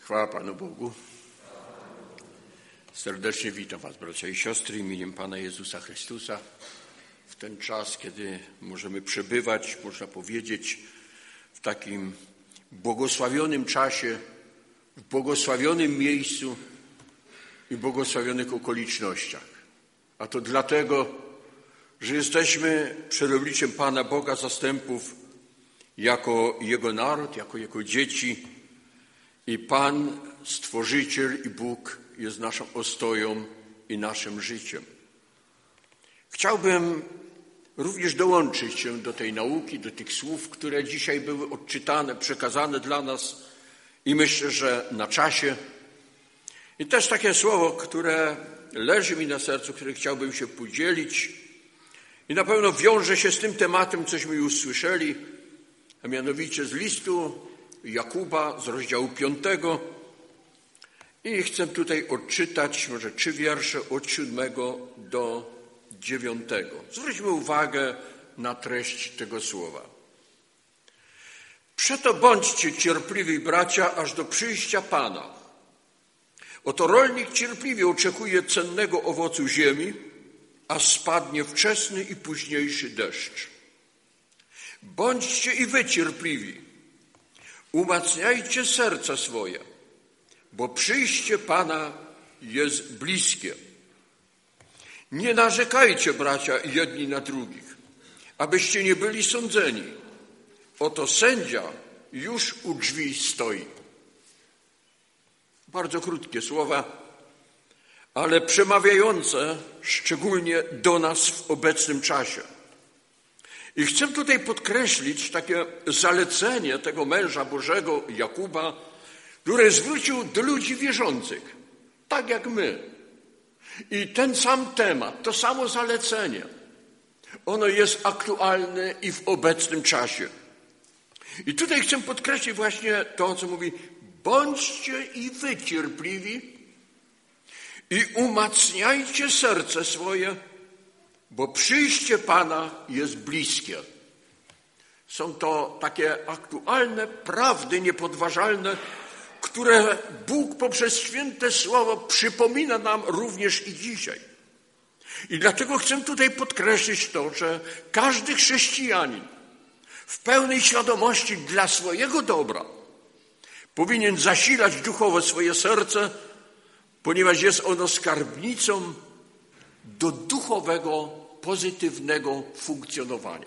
Chwała Panu Bogu. Serdecznie witam Was, bracia i siostry, imieniem Pana Jezusa Chrystusa. W ten czas, kiedy możemy przebywać, można powiedzieć, w takim błogosławionym czasie, w błogosławionym miejscu i błogosławionych okolicznościach. A to dlatego, że jesteśmy przed obliczem Pana Boga zastępów jako Jego naród, jako Jego dzieci i Pan, Stworzyciel i Bóg jest naszą ostoją i naszym życiem. Chciałbym również dołączyć się do tej nauki, do tych słów, które dzisiaj były odczytane, przekazane dla nas i myślę, że na czasie. I też takie słowo, które leży mi na sercu, które chciałbym się podzielić i na pewno wiąże się z tym tematem, cośmy już słyszeli, a mianowicie z listu Jakuba z rozdziału 5 i chcę tutaj odczytać może 3 wiersze od 7 do 9. Zwróćmy uwagę na treść tego słowa. Przeto bądźcie cierpliwi, bracia, aż do przyjścia Pana. Oto rolnik cierpliwie oczekuje cennego owocu ziemi, aż spadnie wczesny i późniejszy deszcz. Bądźcie i wy cierpliwi. Umacniajcie serca swoje, bo przyjście Pana jest bliskie. Nie narzekajcie, bracia, jedni na drugich, abyście nie byli sądzeni. Oto sędzia już u drzwi stoi. Bardzo krótkie słowa, ale przemawiające szczególnie do nas w obecnym czasie. I chcę tutaj podkreślić takie zalecenie tego męża Bożego, Jakuba, który zwrócił do ludzi wierzących, tak jak my. I ten sam temat, to samo zalecenie, ono jest aktualne i w obecnym czasie. I tutaj chcę podkreślić właśnie to, co mówi: bądźcie i wy cierpliwi i umacniajcie serce swoje, bo przyjście Pana jest bliskie. Są to takie aktualne prawdy niepodważalne, które Bóg poprzez święte słowo przypomina nam również i dzisiaj. I dlatego chcę tutaj podkreślić to, że każdy chrześcijanin w pełnej świadomości dla swojego dobra powinien zasilać duchowo swoje serce, ponieważ jest ono skarbnicą do duchowego, pozytywnego funkcjonowania.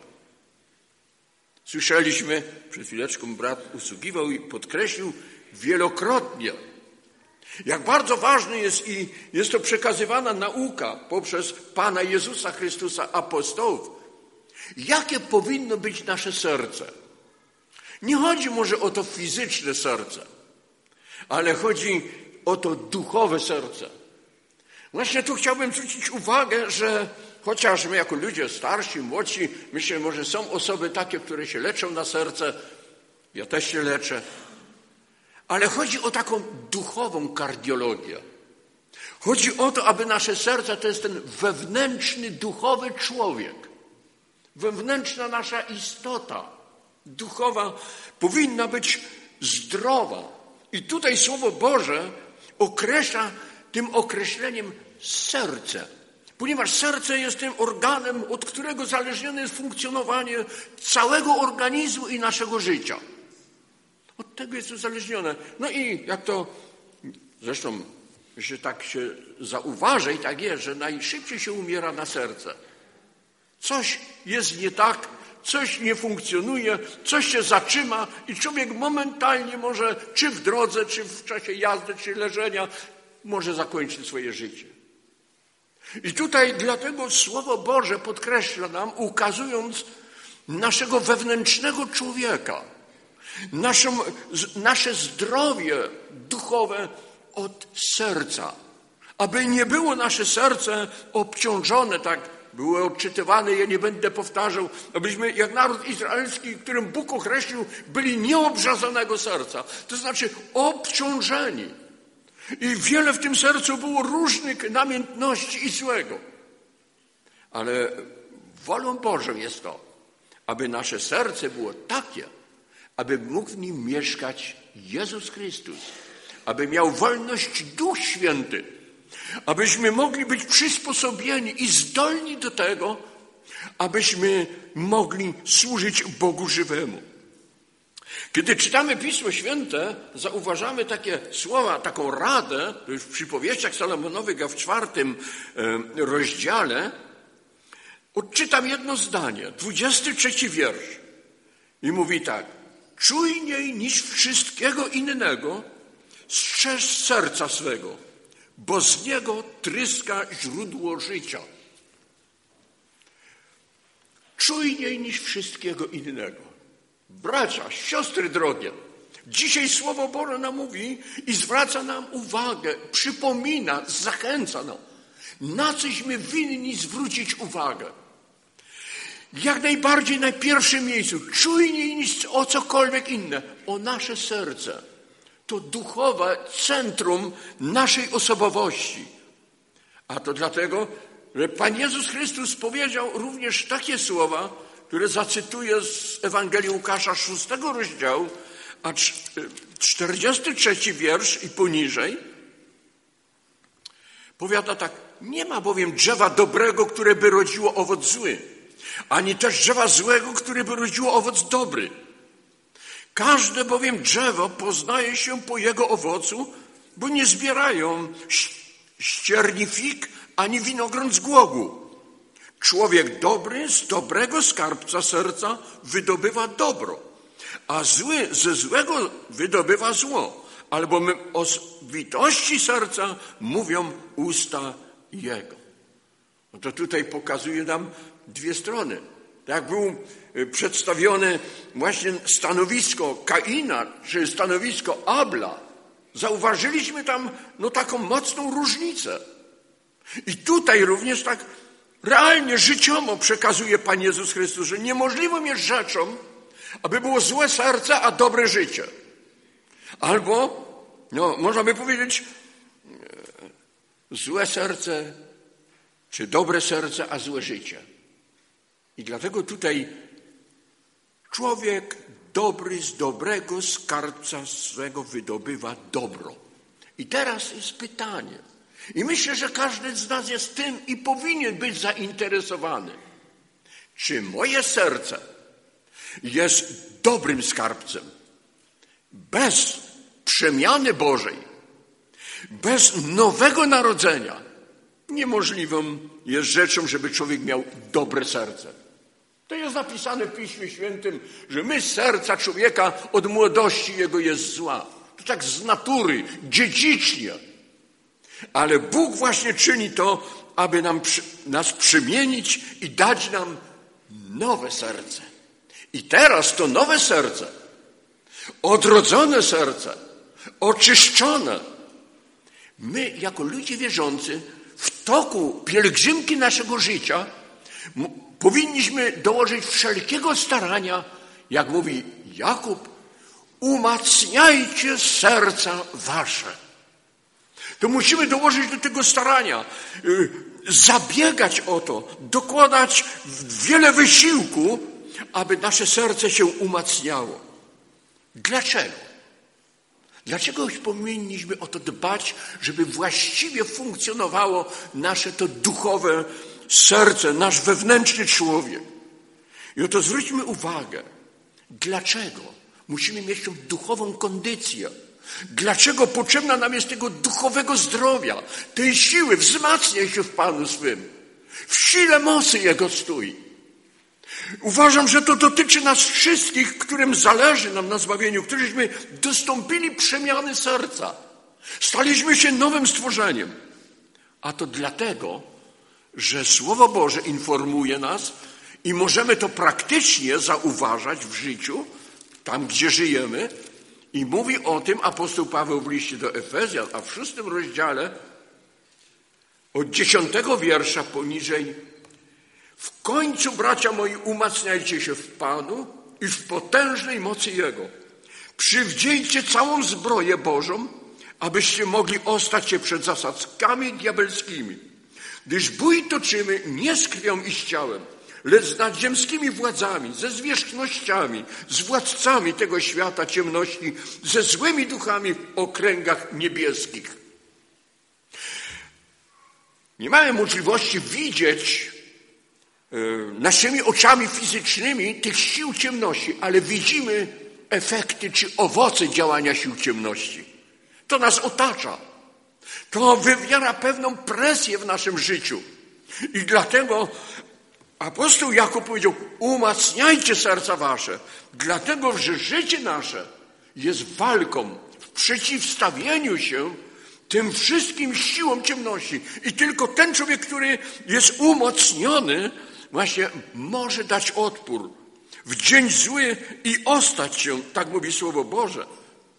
Słyszeliśmy, przed chwileczką brat usługiwał i podkreślił wielokrotnie, jak bardzo ważne jest i jest to przekazywana nauka poprzez Pana Jezusa Chrystusa, apostołów, jakie powinno być nasze serce. Nie chodzi może o to fizyczne serce, ale chodzi o to duchowe serce. Właśnie tu chciałbym zwrócić uwagę, że chociaż my jako ludzie starsi, młodsi, myślę, może są osoby takie, które się leczą na serce, ja też się leczę, ale chodzi o taką duchową kardiologię. Chodzi o to, aby nasze serce to jest ten wewnętrzny, duchowy człowiek. Wewnętrzna nasza istota duchowa powinna być zdrowa. I tutaj Słowo Boże określa tym określeniem serce, ponieważ serce jest tym organem, od którego uzależnione jest funkcjonowanie całego organizmu i naszego życia. Od tego jest uzależnione. No i jak to zresztą, że tak się zauważa i tak jest, że najszybciej się umiera na serce. Coś jest nie tak, coś nie funkcjonuje, coś się zatrzyma i człowiek momentalnie może, czy w drodze, czy w czasie jazdy, czy leżenia, może zakończyć swoje życie. I tutaj dlatego Słowo Boże podkreśla nam, ukazując naszego wewnętrznego człowieka, nasze zdrowie duchowe od serca. Aby nie było nasze serce obciążone, tak było odczytywane, ja nie będę powtarzał, abyśmy jak naród izraelski, którym Bóg określił, byli nieobrzazonego serca, to znaczy obciążeni. I wiele w tym sercu było różnych namiętności i złego. Ale wolą Bożą jest to, aby nasze serce było takie, aby mógł w nim mieszkać Jezus Chrystus. aby miał wolność Duch Święty, abyśmy mogli być przysposobieni i zdolni do tego, abyśmy mogli służyć Bogu żywemu. Kiedy czytamy Pismo Święte, zauważamy takie słowa, taką radę, to już w przypowieściach Salomonowych, a w 4 rozdziale, odczytam jedno zdanie, 23 wiersz. I mówi tak: czujniej niż wszystkiego innego strzeż serca swego, bo z niego tryska źródło życia. Czujniej niż wszystkiego innego. Bracia, siostry drogie, dzisiaj Słowo Boże nam mówi i zwraca nam uwagę, przypomina, zachęca nam, na cośmy winni zwrócić uwagę. Jak najbardziej na pierwszym miejscu, czujniej niż o cokolwiek inne, o nasze serce. To duchowe centrum naszej osobowości. A to dlatego, że Pan Jezus Chrystus powiedział również takie słowa, które zacytuję z Ewangelii Łukasza 6 rozdziału, a 43 wiersz i poniżej. Powiada tak: nie ma bowiem drzewa dobrego, które by rodziło owoc zły, ani też drzewa złego, które by rodziło owoc dobry. Każde bowiem drzewo poznaje się po jego owocu, bo nie zbierają ścierni fig, ani winogron z głogu. Człowiek dobry z dobrego skarbca serca wydobywa dobro, a zły ze złego wydobywa zło, albowiem o obfitości serca mówią usta jego. No to tutaj pokazuje nam dwie strony. Tak było przedstawione właśnie stanowisko Kaina, czy stanowisko Abla. Zauważyliśmy tam taką mocną różnicę. I tutaj również tak realnie, życiowo przekazuje Pan Jezus Chrystus, że niemożliwą jest rzeczą, aby było złe serce, a dobre życie. Albo, można by powiedzieć, złe serce, czy dobre serce, a złe życie. I dlatego tutaj człowiek dobry z dobrego skarbca swego wydobywa dobro. I teraz jest pytanie. I myślę, że każdy z nas jest tym i powinien być zainteresowany. Czy moje serce jest dobrym skarbcem? Bez przemiany Bożej, bez nowego narodzenia niemożliwą jest rzeczą, żeby człowiek miał dobre serce. To jest napisane w Piśmie Świętym, że myśl serca człowieka od młodości jego jest zła. To tak z natury, dziedzicznie. Ale Bóg właśnie czyni to, aby nas przemienić i dać nam nowe serce. I teraz to nowe serce, odrodzone serce, oczyszczone, my jako ludzie wierzący w toku pielgrzymki naszego życia powinniśmy dołożyć wszelkiego starania, jak mówi Jakub, umacniajcie serca wasze. To musimy dołożyć do tego starania, zabiegać o to, dokładać wiele wysiłku, aby nasze serce się umacniało. Dlaczego? Dlaczego powinniśmy o to dbać, żeby właściwie funkcjonowało nasze to duchowe serce, nasz wewnętrzny człowiek? I oto zwróćmy uwagę, dlaczego musimy mieć tą duchową kondycję. Dlaczego potrzebna nam jest tego duchowego zdrowia, tej siły, wzmacniaj się w Panu swym. W sile mocy Jego stój. Uważam, że to dotyczy nas wszystkich, którym zależy nam na zbawieniu, którzyśmy dostąpili przemiany serca. Staliśmy się nowym stworzeniem. A to dlatego, że Słowo Boże informuje nas i możemy to praktycznie zauważać w życiu, tam gdzie żyjemy. I mówi o tym apostoł Paweł w liście do Efezjan, a w 6 rozdziale od 10 wiersza poniżej: w końcu, bracia moi, umacniajcie się w Panu i w potężnej mocy Jego. Przywdziejcie całą zbroję Bożą, abyście mogli ostać się przed zasadzkami diabelskimi. Gdyż bój toczymy nie z krwią i z ciałem, lecz z nadziemskimi władzami, ze zwierzchnościami, z władcami tego świata ciemności, ze złymi duchami w okręgach niebieskich. Nie mamy możliwości widzieć naszymi oczami fizycznymi tych sił ciemności, ale widzimy efekty czy owoce działania sił ciemności. To nas otacza. To wywiera pewną presję w naszym życiu. I dlatego apostoł Jakub powiedział, umacniajcie serca wasze, dlatego, że życie nasze jest walką w przeciwstawieniu się tym wszystkim siłom ciemności. I tylko ten człowiek, który jest umocniony, właśnie może dać odpór w dzień zły i ostać się, tak mówi Słowo Boże.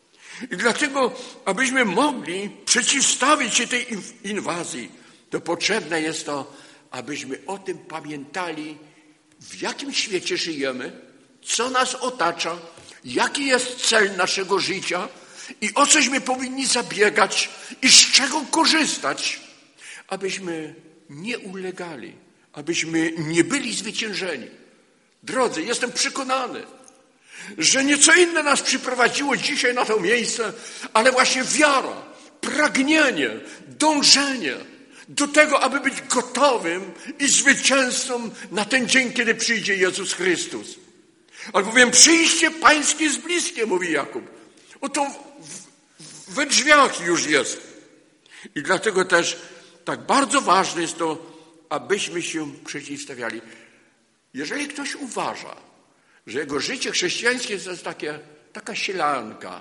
I dlatego, abyśmy mogli przeciwstawić się tej inwazji, to potrzebne jest to, abyśmy o tym pamiętali, w jakim świecie żyjemy, co nas otacza, jaki jest cel naszego życia i o cośmy powinni zabiegać i z czego korzystać, abyśmy nie ulegali, abyśmy nie byli zwyciężeni. Drodzy, jestem przekonany, że nieco inne nas przyprowadziło dzisiaj na to miejsce, ale właśnie wiara, pragnienie, dążenie do tego, aby być gotowym i zwycięzcą na ten dzień, kiedy przyjdzie Jezus Chrystus. Albowiem przyjście Pańskie jest bliskie, mówi Jakub. Oto we drzwiach już jest. I dlatego też tak bardzo ważne jest to, abyśmy się przeciwstawiali. Jeżeli ktoś uważa, że jego życie chrześcijańskie jest taka sielanka,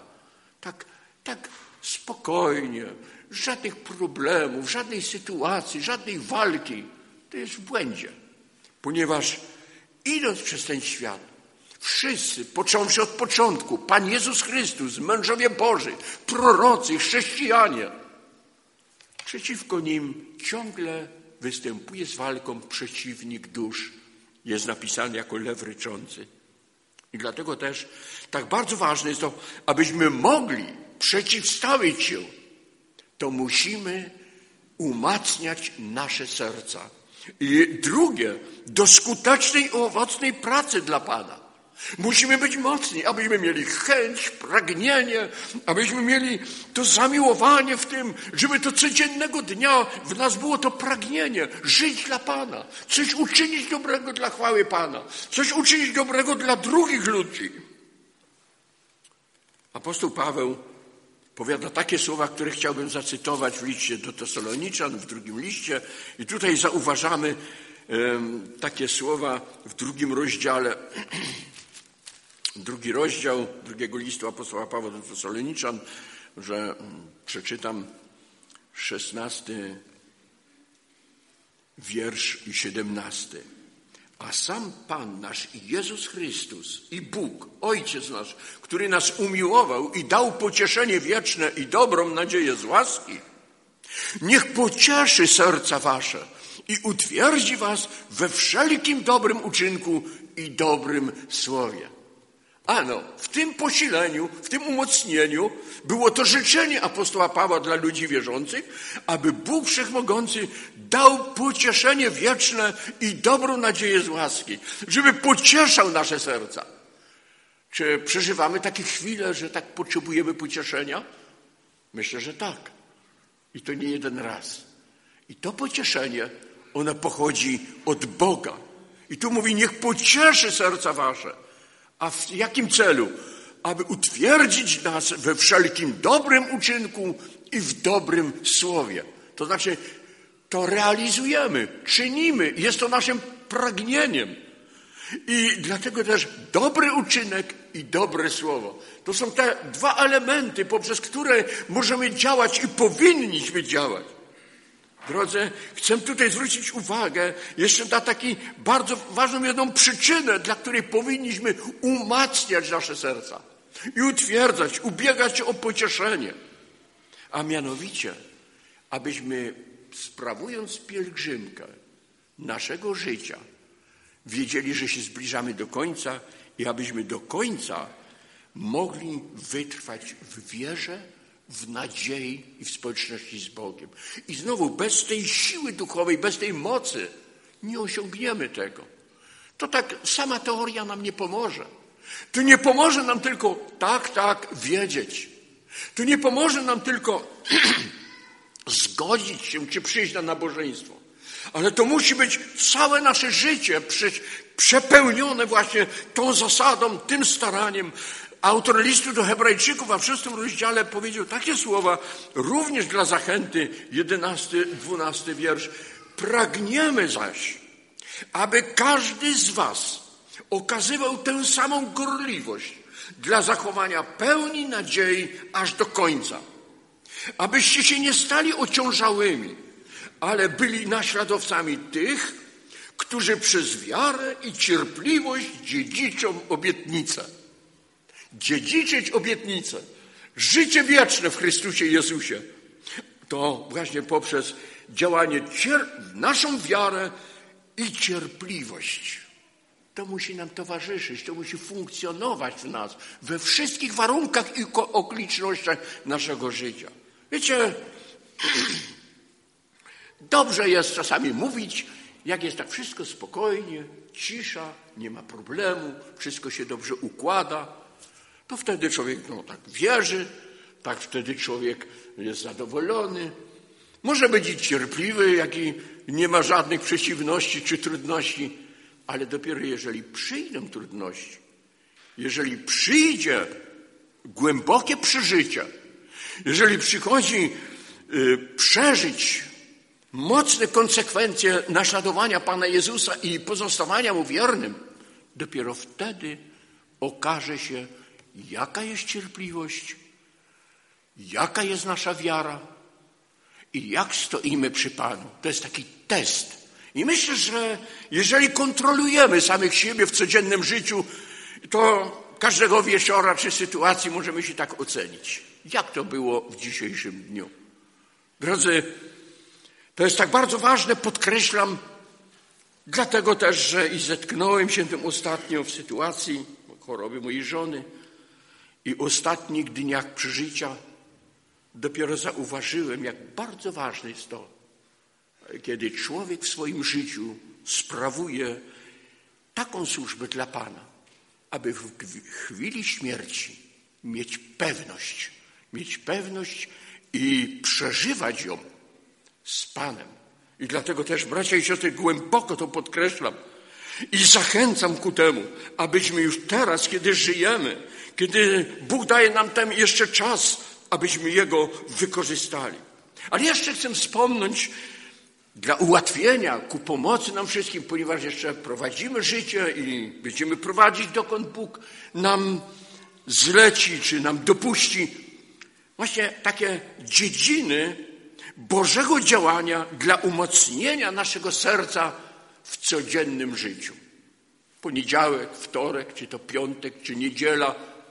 tak spokojnie, żadnych problemów, żadnej sytuacji, żadnej walki, to jest w błędzie. Ponieważ idąc przez ten świat, wszyscy, począwszy od początku, Pan Jezus Chrystus, mężowie Boży, prorocy, chrześcijanie, przeciwko nim ciągle występuje z walką przeciwnik dusz. Jest napisany jako lew ryczący. I dlatego też tak bardzo ważne jest to, abyśmy mogli przeciwstawić się, to musimy umacniać nasze serca. I drugie, do skutecznej i owocnej pracy dla Pana. Musimy być mocni, abyśmy mieli chęć, pragnienie, abyśmy mieli to zamiłowanie w tym, żeby to codziennego dnia w nas było to pragnienie, żyć dla Pana, coś uczynić dobrego dla chwały Pana, coś uczynić dobrego dla drugich ludzi. Apostoł Paweł powiada takie słowa, które chciałbym zacytować w liście do Tesaloniczan, w 2 liście. I tutaj zauważamy takie słowa w 2 rozdziale, 2 rozdział 2 listu apostoła Pawła do Tesaloniczan, że przeczytam 16 wiersz i 17. A sam Pan nasz i Jezus Chrystus i Bóg, Ojciec nasz, który nas umiłował i dał pocieszenie wieczne i dobrą nadzieję z łaski, niech pocieszy serca wasze i utwierdzi was we wszelkim dobrym uczynku i dobrym słowie. Ano, w tym posileniu, w tym umocnieniu było to życzenie apostoła Pawła dla ludzi wierzących, aby Bóg Wszechmogący dał pocieszenie wieczne i dobrą nadzieję z łaski, żeby pocieszał nasze serca. Czy przeżywamy takie chwile, że tak potrzebujemy pocieszenia? Myślę, że tak. I to nie jeden raz. I to pocieszenie, ono pochodzi od Boga. I tu mówi, niech pocieszy serca wasze. A w jakim celu? Aby utwierdzić nas we wszelkim dobrym uczynku i w dobrym słowie. To znaczy, to realizujemy, czynimy, jest to naszym pragnieniem. I dlatego też dobry uczynek i dobre słowo. To są te dwa elementy, poprzez które możemy działać i powinniśmy działać. Drodzy, chcę tutaj zwrócić uwagę jeszcze na taką bardzo ważną jedną przyczynę, dla której powinniśmy umacniać nasze serca i utwierdzać, ubiegać się o pocieszenie. A mianowicie, abyśmy sprawując pielgrzymkę naszego życia, wiedzieli, że się zbliżamy do końca i abyśmy do końca mogli wytrwać w wierze, w nadziei i w społeczności z Bogiem. I znowu, bez tej siły duchowej, bez tej mocy nie osiągniemy tego. To tak sama teoria nam nie pomoże. Tu nie pomoże nam tylko tak wiedzieć. Tu nie pomoże nam tylko zgodzić się czy przyjść na nabożeństwo. Ale to musi być całe nasze życie przepełnione właśnie tą zasadą, tym staraniem. Autor listu do Hebrajczyków, a w 6 rozdziale powiedział takie słowa, również dla zachęty, 11-12 wiersz. Pragniemy zaś, aby każdy z was okazywał tę samą gorliwość dla zachowania pełni nadziei aż do końca. Abyście się nie stali ociążałymi, ale byli naśladowcami tych, którzy przez wiarę i cierpliwość dziedziczą obietnicę. Dziedziczyć obietnicę. Życie wieczne w Chrystusie Jezusie. To właśnie poprzez działanie naszą wiarę i cierpliwość. To musi nam towarzyszyć, to musi funkcjonować w nas, we wszystkich warunkach i okolicznościach naszego życia. Wiecie, dobrze jest czasami mówić, jak jest tak wszystko spokojnie, cisza, nie ma problemu, wszystko się dobrze układa, to wtedy człowiek tak wierzy, tak wtedy człowiek jest zadowolony. Może być i cierpliwy, jak i nie ma żadnych przeciwności czy trudności, ale dopiero jeżeli przyjdą trudności, jeżeli przyjdzie głębokie przeżycie, jeżeli przychodzi przeżyć mocne konsekwencje naśladowania Pana Jezusa i pozostawania Mu wiernym, dopiero wtedy okaże się, jaka jest cierpliwość, jaka jest nasza wiara i jak stoimy przy Panu. To jest taki test. I myślę, że jeżeli kontrolujemy samych siebie w codziennym życiu, to każdego wieczora czy sytuacji możemy się tak ocenić. Jak to było w dzisiejszym dniu? Drodzy, to jest tak bardzo ważne, podkreślam, dlatego też, że i zetknąłem się tym ostatnio w sytuacji choroby mojej żony i ostatnich dniach przeżycia dopiero zauważyłem, jak bardzo ważne jest to, kiedy człowiek w swoim życiu sprawuje taką służbę dla Pana, aby w chwili śmierci mieć pewność i przeżywać ją z Panem. I dlatego też, bracia i siostry, głęboko to podkreślam i zachęcam ku temu, abyśmy już teraz, kiedy żyjemy, kiedy Bóg daje nam ten jeszcze czas, abyśmy Jego wykorzystali. Ale jeszcze chcę wspomnieć dla ułatwienia, ku pomocy nam wszystkim, ponieważ jeszcze prowadzimy życie i będziemy prowadzić, dokąd Bóg nam zleci, czy nam dopuści, właśnie takie dziedziny Bożego działania dla umocnienia naszego serca w codziennym życiu. Poniedziałek, wtorek, czy to piątek, czy niedziela,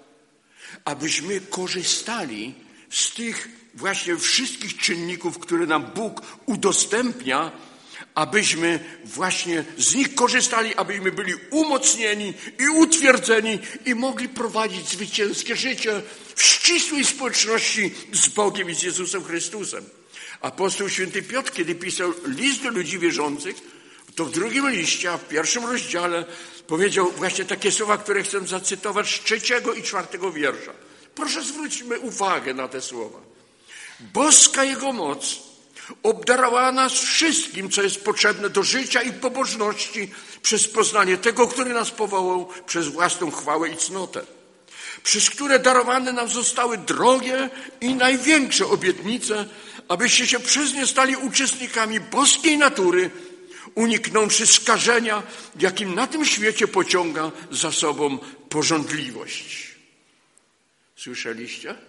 abyśmy korzystali z tych właśnie wszystkich czynników, które nam Bóg udostępnia, abyśmy właśnie z nich korzystali, abyśmy byli umocnieni i utwierdzeni i mogli prowadzić zwycięskie życie w ścisłej społeczności z Bogiem i z Jezusem Chrystusem. Apostoł święty Piotr, kiedy pisał list do ludzi wierzących, to w drugim liście, a w 1 rozdziale powiedział właśnie takie słowa, które chcę zacytować z 3 i 4 wiersza. Proszę zwróćmy uwagę na te słowa. Boska Jego moc obdarowała nas wszystkim, co jest potrzebne do życia i pobożności przez poznanie tego, który nas powołał przez własną chwałę i cnotę, przez które darowane nam zostały drogie i największe obietnice, abyście się przez nie stali uczestnikami boskiej natury, uniknąwszy skażenia, jakim na tym świecie pociąga za sobą pożądliwość. Słyszeliście?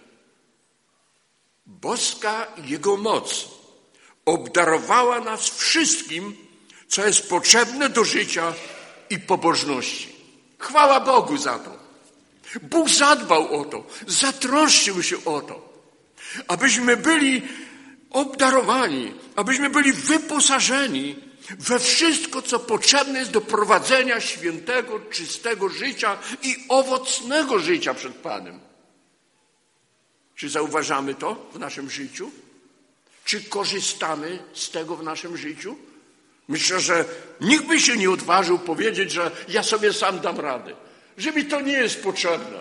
Boska Jego moc obdarowała nas wszystkim, co jest potrzebne do życia i pobożności. Chwała Bogu za to. Bóg zadbał o to, zatroszczył się o to, abyśmy byli obdarowani, abyśmy byli wyposażeni we wszystko, co potrzebne jest do prowadzenia świętego, czystego życia i owocnego życia przed Panem. Czy zauważamy to w naszym życiu? Czy korzystamy z tego w naszym życiu? Myślę, że nikt by się nie odważył powiedzieć, że ja sobie sam dam radę, że mi to nie jest potrzebne.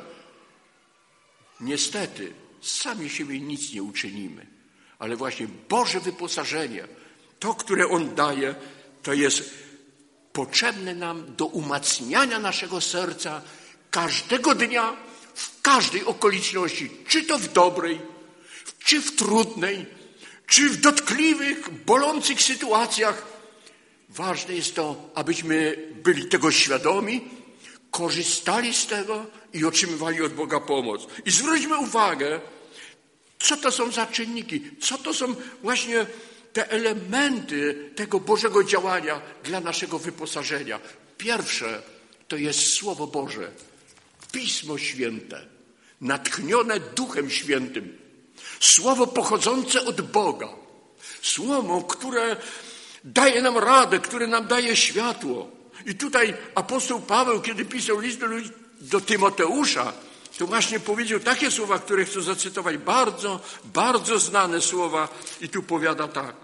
Niestety, sami siebie nic nie uczynimy, ale właśnie Boże wyposażenie, to, które On daje, to jest potrzebne nam do umacniania naszego serca każdego dnia, w każdej okoliczności, czy to w dobrej, czy w trudnej, czy w dotkliwych, bolących sytuacjach. Ważne jest to, abyśmy byli tego świadomi, korzystali z tego i otrzymywali od Boga pomoc. I zwróćmy uwagę, co to są za czynniki, co to są właśnie te elementy tego Bożego działania dla naszego wyposażenia. Pierwsze to jest Słowo Boże, Pismo Święte, natchnione Duchem Świętym. Słowo pochodzące od Boga. Słowo, które daje nam radę, które nam daje światło. I tutaj apostoł Paweł, kiedy pisał list do Tymoteusza, to właśnie powiedział takie słowa, które chcę zacytować. Bardzo, bardzo znane słowa. I tu powiada tak.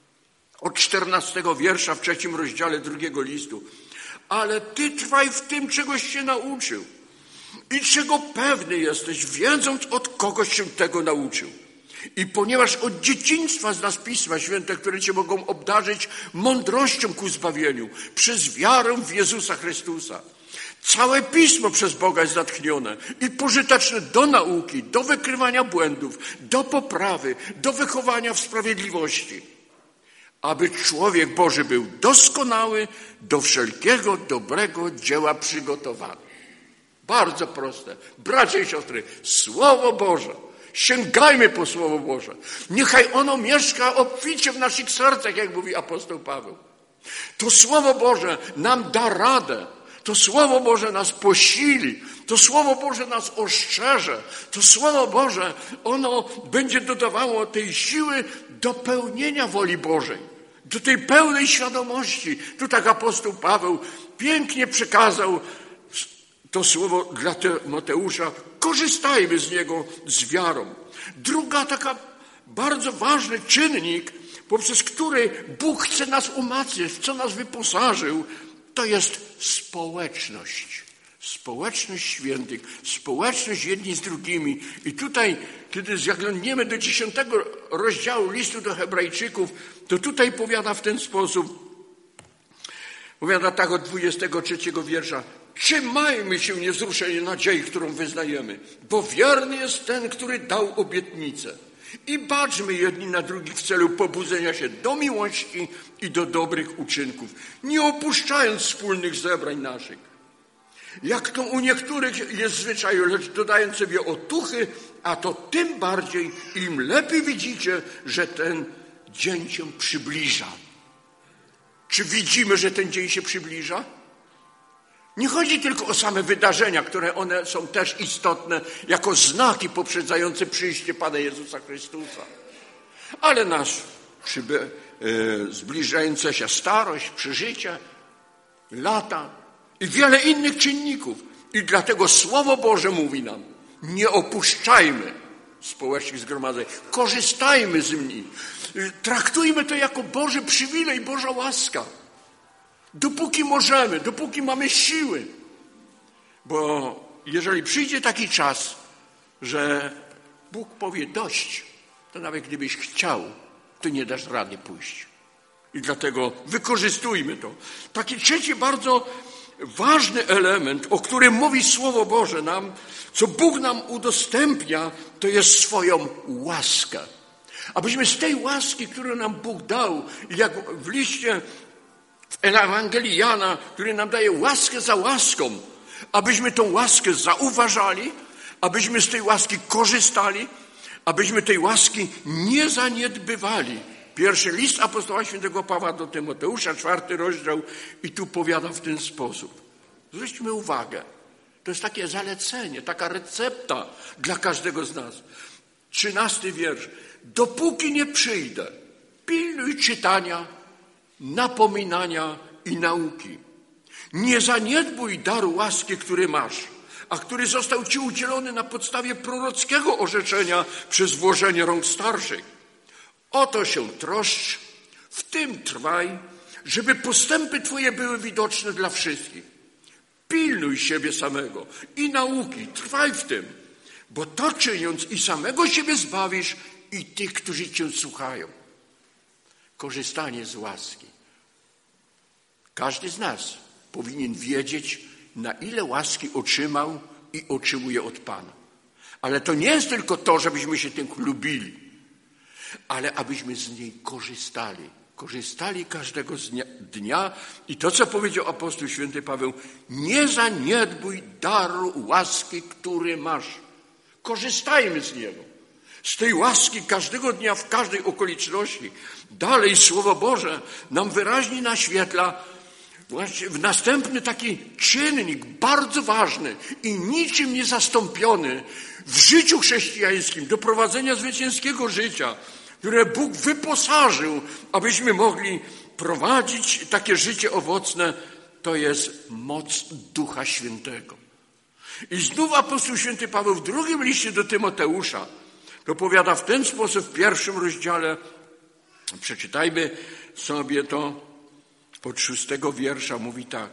Od 14 wiersza w 3 rozdziale 2 listu. Ale ty trwaj w tym, czegoś się nauczył. I czego pewny jesteś, wiedząc, od kogoś się tego nauczył. I ponieważ od dzieciństwa znasz Pisma Święte, które cię mogą obdarzyć mądrością ku zbawieniu, przez wiarę w Jezusa Chrystusa. Całe Pismo przez Boga jest natchnione i pożyteczne do nauki, do wykrywania błędów, do poprawy, do wychowania w sprawiedliwości. Aby człowiek Boży był doskonały, do wszelkiego dobrego dzieła przygotowany. Bardzo proste. Bracia i siostry, Słowo Boże. Sięgajmy po Słowo Boże. Niechaj ono mieszka obficie w naszych sercach, jak mówi apostoł Paweł. To Słowo Boże nam da radę. To Słowo Boże nas posili. To Słowo Boże nas ostrzeże. To Słowo Boże, ono będzie dodawało tej siły do pełnienia woli Bożej. Do tej pełnej świadomości. Tu tak apostoł Paweł pięknie przekazał to słowo dla Tymoteusza. Korzystajmy z niego z wiarą. Druga taka bardzo ważny czynnik, poprzez który Bóg chce nas umacniać, w co nas wyposażył, to jest społeczność. Społeczność świętych, społeczność jedni z drugimi. I tutaj, kiedy zaglądniemy do 10 rozdziału listu do Hebrajczyków, to tutaj powiada w ten sposób, powiada tak od 23 wiersza. Trzymajmy się niewzruszenie nadziei, którą wyznajemy, bo wierny jest ten, który dał obietnicę. I baczmy jedni na drugich w celu pobudzenia się do miłości i do dobrych uczynków, nie opuszczając wspólnych zebrań naszych. Jak to u niektórych jest zwyczaju, lecz dodając sobie otuchy, a to tym bardziej, im lepiej widzicie, że ten dzień się przybliża. Czy widzimy, że ten dzień się przybliża? Nie chodzi tylko o same wydarzenia, które one są też istotne jako znaki poprzedzające przyjście Pana Jezusa Chrystusa. Ale zbliżająca się starość, przeżycie, lata i wiele innych czynników. I dlatego Słowo Boże mówi nam, nie opuszczajmy społecznych zgromadzeń, korzystajmy z nich. Traktujmy to jako Boży przywilej, Boża łaska. Dopóki możemy, dopóki mamy siły. Bo jeżeli przyjdzie taki czas, że Bóg powie dość, to nawet gdybyś chciał, to nie dasz rady pójść. I dlatego wykorzystujmy to. Taki trzeci bardzo ważny element, o którym mówi Słowo Boże nam, co Bóg nam udostępnia, to jest swoją łaskę. Abyśmy z tej łaski, którą nam Bóg dał, jak w liście w Ewangelii Jana, który nam daje łaskę za łaską, abyśmy tą łaskę zauważali, abyśmy z tej łaski korzystali, abyśmy tej łaski nie zaniedbywali. Pierwszy list apostoła świętego Pawła do Tymoteusza, 4 rozdział, i tu powiada w ten sposób. Zwróćmy uwagę, to jest takie zalecenie, taka recepta dla każdego z nas. 13 wiersz. Dopóki nie przyjdę, pilnuj czytania, napominania i nauki. Nie zaniedbuj daru łaski, który masz, a który został ci udzielony na podstawie prorockiego orzeczenia przez włożenie rąk starszych. O to się troszcz, w tym trwaj, żeby postępy Twoje były widoczne dla wszystkich. Pilnuj siebie samego i nauki, trwaj w tym, bo to czyniąc i samego siebie zbawisz i tych, którzy Cię słuchają. Korzystanie z łaski. Każdy z nas powinien wiedzieć, na ile łaski otrzymał i otrzymuje od Pana. Ale to nie jest tylko to, żebyśmy się tym chlubili, ale abyśmy z niej korzystali. Korzystali każdego dnia i to, co powiedział apostoł święty Paweł, nie zaniedbuj daru łaski, który masz. Korzystajmy z niego. Z tej łaski każdego dnia, w każdej okoliczności. Dalej Słowo Boże nam wyraźnie naświetla właśnie w następny taki czynnik bardzo ważny i niczym nie zastąpiony w życiu chrześcijańskim do prowadzenia zwycięskiego życia, które Bóg wyposażył, abyśmy mogli prowadzić takie życie owocne, to jest moc Ducha Świętego. I znów apostoł święty Paweł w drugim liście do Tymoteusza to powiada w ten sposób w 1 rozdziale, przeczytajmy sobie to od 6 wiersza, mówi tak.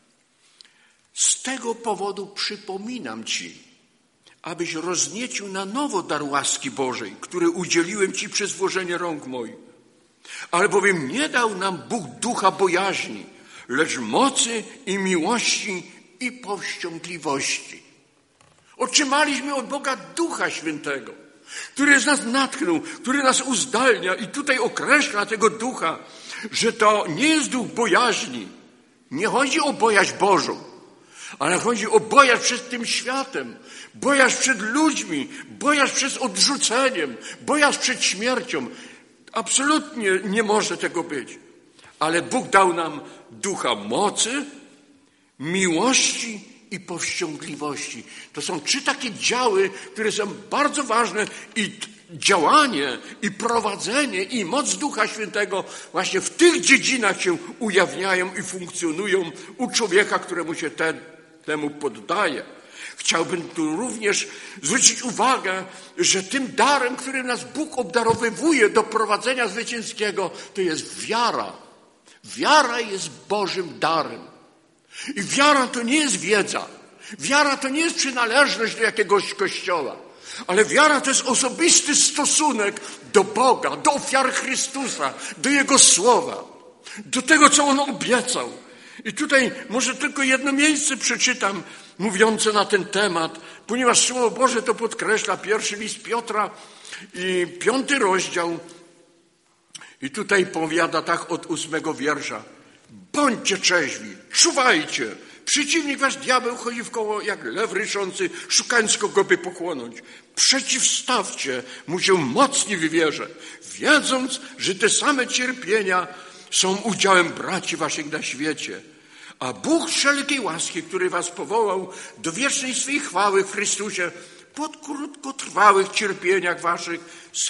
Z tego powodu przypominam Ci, abyś rozniecił na nowo dar łaski Bożej, który udzieliłem Ci przez włożenie rąk moich. Albowiem nie dał nam Bóg ducha bojaźni, lecz mocy i miłości i powściągliwości. Otrzymaliśmy od Boga Ducha Świętego, który z nas natchnął, który nas uzdalnia i tutaj określa tego ducha, że to nie jest duch bojaźni. Nie chodzi o bojaźń Bożą, ale chodzi o bojaźń przed tym światem, bojaźń przed ludźmi, bojaźń przed odrzuceniem, bojaźń przed śmiercią. Absolutnie nie może tego być. Ale Bóg dał nam ducha mocy, miłości i powściągliwości. To są 3 takie działy, które są bardzo ważne i działanie, i prowadzenie, i moc Ducha Świętego właśnie w tych dziedzinach się ujawniają i funkcjonują u człowieka, któremu się temu poddaje. Chciałbym tu również zwrócić uwagę, że tym darem, którym nas Bóg obdarowywuje do prowadzenia zwycięskiego, to jest wiara. Wiara jest Bożym darem. I wiara to nie jest wiedza. Wiara to nie jest przynależność do jakiegoś kościoła. Ale wiara to jest osobisty stosunek do Boga, do ofiary Chrystusa, do Jego Słowa, do tego, co On obiecał. I tutaj może tylko jedno miejsce przeczytam, mówiące na ten temat, ponieważ Słowo Boże to podkreśla, 1 list Piotra i 5 rozdział. I tutaj powiada tak od 8 wiersza. Bądźcie trzeźwi, czuwajcie. Przeciwnik wasz diabeł chodzi wkoło jak lew ryszący, szukając kogo by pochłonąć. Przeciwstawcie mu się mocni w wierze, wiedząc, że te same cierpienia są udziałem braci waszych na świecie. A Bóg wszelkiej łaski, który was powołał do wiecznej swej chwały w Chrystusie, po krótkotrwałych cierpieniach waszych,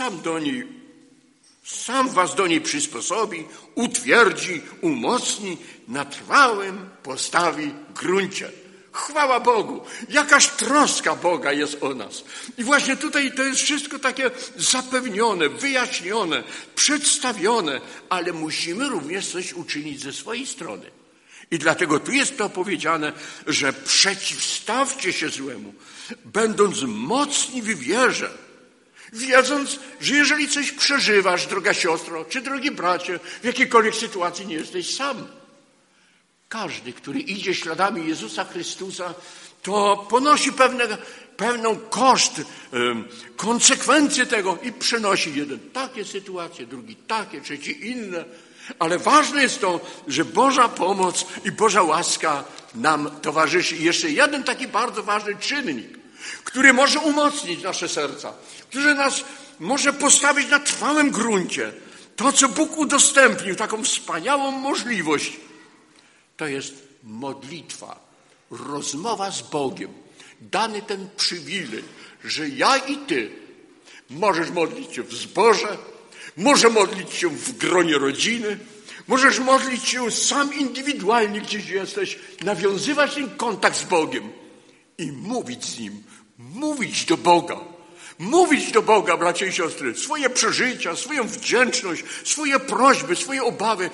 sam was do niej przysposobi, utwierdzi, umocni, na trwałym postawi gruncie. Chwała Bogu! Jakaż troska Boga jest o nas. I właśnie tutaj to jest wszystko takie zapewnione, wyjaśnione, przedstawione, ale musimy również coś uczynić ze swojej strony. I dlatego tu jest to powiedziane, że przeciwstawcie się złemu, będąc mocni w wierze, wiedząc, że jeżeli coś przeżywasz, droga siostro, czy drogi bracie, w jakiejkolwiek sytuacji nie jesteś sam. Każdy, który idzie śladami Jezusa Chrystusa, to ponosi pewną koszt, konsekwencje tego i przenosi jeden takie sytuacje, drugi takie, trzeci inne. Ale ważne jest to, że Boża pomoc i Boża łaska nam towarzyszy. I jeszcze jeden taki bardzo ważny czynnik, który może umocnić nasze serca, który nas może postawić na trwałym gruncie. To, co Bóg udostępnił, taką wspaniałą możliwość, to jest modlitwa, rozmowa z Bogiem. Dany ten przywilej, że ja i ty możesz modlić się w zborze, możesz modlić się w gronie rodziny, możesz modlić się sam indywidualnie, gdzieś jesteś, nawiązywać ten kontakt z Bogiem i mówić z Nim, mówić do Boga. Mówić do Boga, bracia i siostry, swoje przeżycia, swoją wdzięczność, swoje prośby, swoje obawy,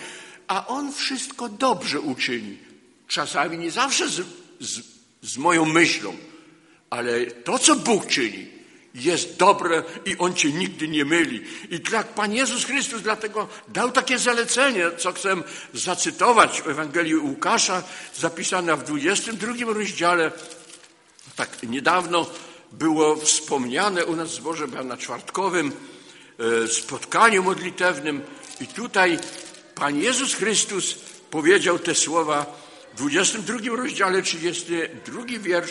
a On wszystko dobrze uczyni. Czasami nie zawsze z moją myślą, ale to, co Bóg czyni, jest dobre i On cię nigdy nie myli. I tak Pan Jezus Chrystus dlatego dał takie zalecenie, co chcę zacytować w Ewangelii Łukasza, zapisane w 22 rozdziale. Tak niedawno było wspomniane u nas w zborze na czwartkowym spotkaniu modlitewnym i tutaj Pan Jezus Chrystus powiedział te słowa w 22 rozdziale, 32 wiersz,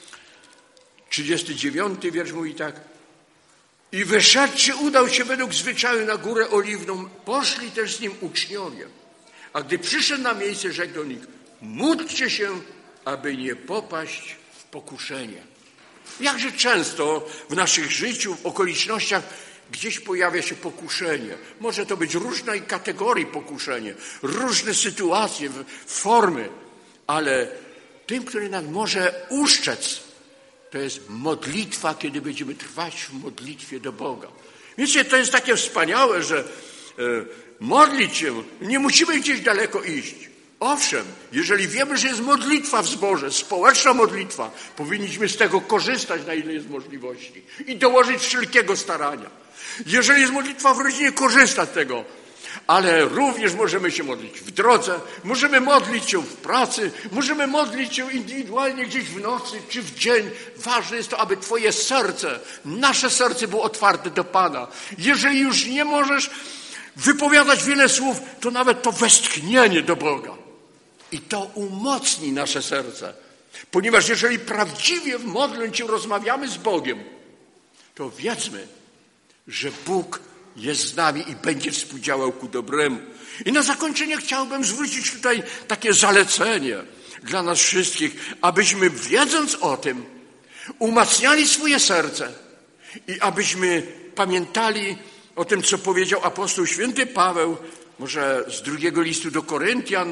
39 wiersz mówi tak. I wyszedłszy, udał się według zwyczaju na górę Oliwną. Poszli też z nim uczniowie. A gdy przyszedł na miejsce, rzekł do nich, módlcie się, aby nie popaść w pokuszenie. Jakże często w naszych życiu, w okolicznościach gdzieś pojawia się pokuszenie. Może to być różnej kategorii pokuszenie, różne sytuacje, formy, ale tym, który nas może uszczec, to jest modlitwa, kiedy będziemy trwać w modlitwie do Boga. Wiecie, to jest takie wspaniałe, że modlić się, nie musimy gdzieś daleko iść. Owszem, jeżeli wiemy, że jest modlitwa w zborze, społeczna modlitwa, powinniśmy z tego korzystać, na ile jest możliwości i dołożyć wszelkiego starania. Jeżeli jest modlitwa w rodzinie, korzystać z tego. Ale również możemy się modlić w drodze, możemy modlić się w pracy, możemy modlić się indywidualnie gdzieś w nocy czy w dzień. Ważne jest to, aby twoje serce, nasze serce było otwarte do Pana. Jeżeli już nie możesz wypowiadać wiele słów, to nawet to westchnienie do Boga. I to umocni nasze serce. Ponieważ jeżeli prawdziwie w modląc się rozmawiamy z Bogiem, to wiedzmy, że Bóg jest z nami i będzie współdziałał ku dobremu. I na zakończenie chciałbym zwrócić tutaj takie zalecenie dla nas wszystkich, abyśmy wiedząc o tym, umacniali swoje serce i abyśmy pamiętali o tym, co powiedział apostoł święty Paweł, może z 2 listu do Koryntian,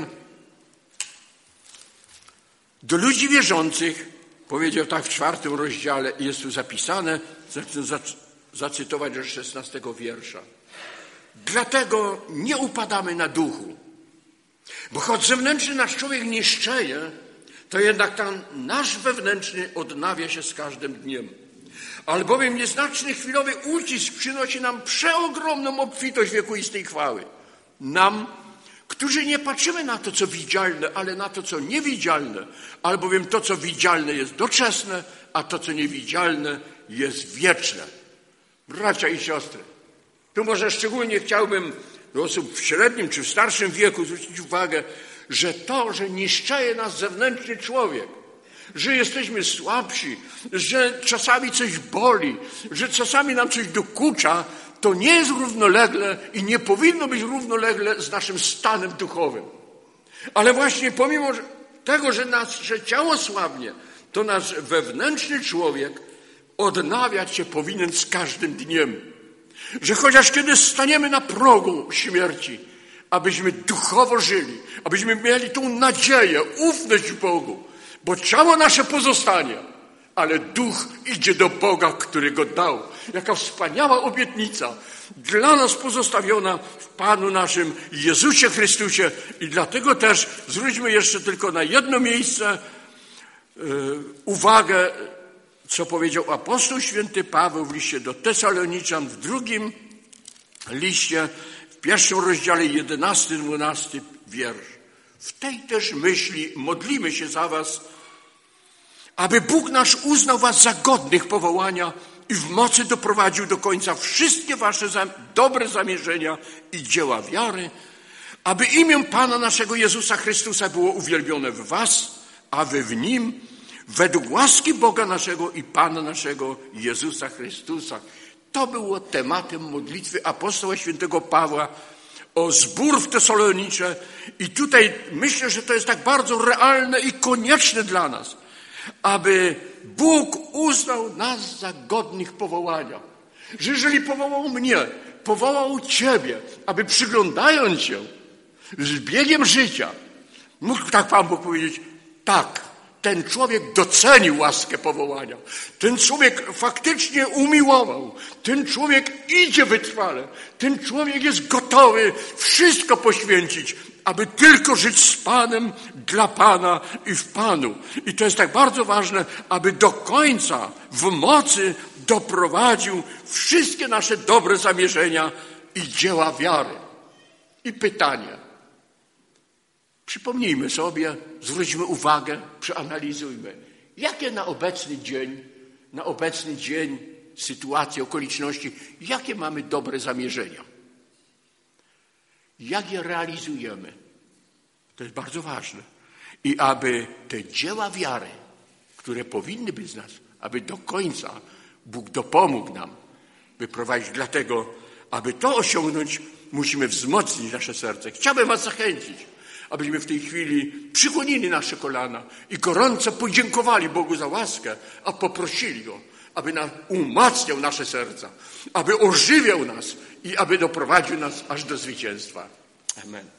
do ludzi wierzących, powiedział tak w 4 rozdziale, jest tu zapisane, chcę zacytować z 16 wiersza. Dlatego nie upadamy na duchu, bo choć zewnętrzny nasz człowiek niszczeje, to jednak ten nasz wewnętrzny odnawia się z każdym dniem. Albowiem nieznaczny chwilowy ucisk przynosi nam przeogromną obfitość wiekuistej chwały. Nam, którzy nie patrzymy na to, co widzialne, ale na to, co niewidzialne, albowiem to, co widzialne jest doczesne, a to, co niewidzialne jest wieczne. Bracia i siostry, tu może szczególnie chciałbym do osób w średnim czy w starszym wieku zwrócić uwagę, że to, że niszczeje nas zewnętrzny człowiek, że jesteśmy słabsi, że czasami coś boli, że czasami nam coś dokucza, to nie jest równolegle i nie powinno być równolegle z naszym stanem duchowym. Ale właśnie pomimo tego, że nasze ciało słabnie, to nasz wewnętrzny człowiek odnawiać się powinien z każdym dniem. Że chociaż kiedy staniemy na progu śmierci, abyśmy duchowo żyli, abyśmy mieli tą nadzieję, ufność w Bogu, bo ciało nasze pozostanie, ale duch idzie do Boga, który go dał. Jaka wspaniała obietnica dla nas pozostawiona w Panu naszym Jezusie Chrystusie i dlatego też zwróćmy jeszcze tylko na jedno miejsce uwagę, co powiedział apostoł święty Paweł w liście do Tesaloniczan, w 2 liście, w 1 rozdziale 11-12 wiersz. W tej też myśli modlimy się za was, aby Bóg nasz uznał was za godnych powołania i w mocy doprowadził do końca wszystkie wasze dobre zamierzenia i dzieła wiary, aby imię Pana naszego Jezusa Chrystusa było uwielbione w was, a wy w Nim, według łaski Boga naszego i Pana naszego Jezusa Chrystusa. To było tematem modlitwy apostoła świętego Pawła o zbór w Tesalonicze i tutaj myślę, że to jest tak bardzo realne i konieczne dla nas, aby Bóg uznał nas za godnych powołania. Że jeżeli powołał mnie, powołał ciebie, aby przyglądając się z biegiem życia, mógł tak Pan Bóg powiedzieć, tak, ten człowiek docenił łaskę powołania. Ten człowiek faktycznie umiłował. Ten człowiek idzie wytrwale. Ten człowiek jest gotowy wszystko poświęcić, aby tylko żyć z Panem, dla Pana i w Panu. I to jest tak bardzo ważne, aby do końca w mocy doprowadził wszystkie nasze dobre zamierzenia i dzieła wiary. I pytanie. Przypomnijmy sobie, zwróćmy uwagę, przeanalizujmy. Jakie na obecny dzień sytuacje, okoliczności, jakie mamy dobre zamierzenia? Jak je realizujemy? To jest bardzo ważne. I aby te dzieła wiary, które powinny być z nas, aby do końca Bóg dopomógł nam wyprowadzić. Dlatego, aby to osiągnąć, musimy wzmocnić nasze serce. Chciałbym was zachęcić, abyśmy w tej chwili przykłonili nasze kolana i gorąco podziękowali Bogu za łaskę, a poprosili Go, aby umacniał nasze serca, aby ożywiał nas i aby doprowadził nas aż do zwycięstwa. Amen.